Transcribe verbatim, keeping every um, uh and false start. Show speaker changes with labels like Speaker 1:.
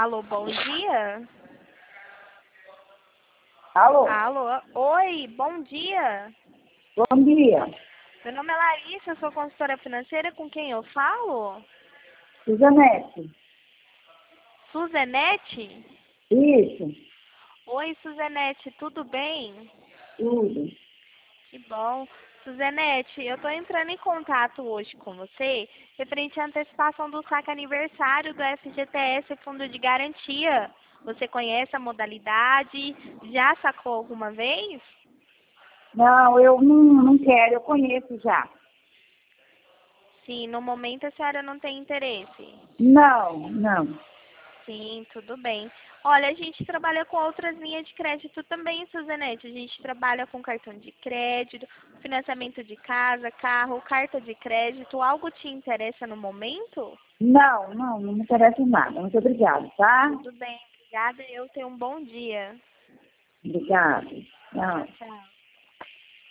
Speaker 1: Alô, bom dia.
Speaker 2: Alô?
Speaker 1: Alô, oi, bom dia.
Speaker 2: Bom dia.
Speaker 1: Meu nome é Larissa, eu sou consultora financeira, com quem eu falo?
Speaker 2: Suzanete.
Speaker 1: Suzanete?
Speaker 2: Isso.
Speaker 1: Oi, Suzanete, tudo bem?
Speaker 2: Tudo.
Speaker 1: Que bom. Suzanete, eu estou entrando em contato hoje com você referente à antecipação do saque aniversário do F G T S Fundo de Garantia. Você conhece a modalidade? Já sacou alguma vez?
Speaker 2: Não, eu não, não quero, eu conheço já.
Speaker 1: Sim, no momento a senhora não tem interesse.
Speaker 2: Não, não.
Speaker 1: Sim, tudo bem. Olha, a gente trabalha com outras linhas de crédito também, Suzanete. A gente trabalha com cartão de crédito, financiamento de casa, carro, carta de crédito. Algo te interessa no momento?
Speaker 2: Não, não, não me interessa nada. Muito obrigada, tá?
Speaker 1: Tudo bem, obrigada. Eu tenho um bom dia.
Speaker 2: Obrigada.
Speaker 1: Tchau,
Speaker 2: Tchau.
Speaker 1: tchau.